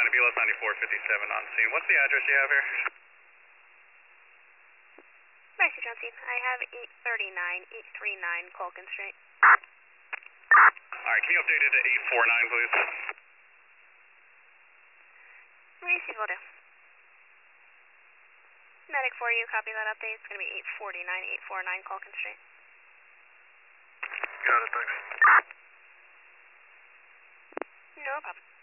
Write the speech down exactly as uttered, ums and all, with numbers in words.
County, B L S ninety-four fifty-seven on scene. What's the address you have here? Mercy Johnson, I have eight thirty-nine, eight thirty-nine Colkin Street. Alright, can you update it to eight forty-nine, please? Receive, will do. Medic for you, copy that update. It's going to be eight forty-nine, eight forty-nine Colkin Street. Got it, thanks. No problem.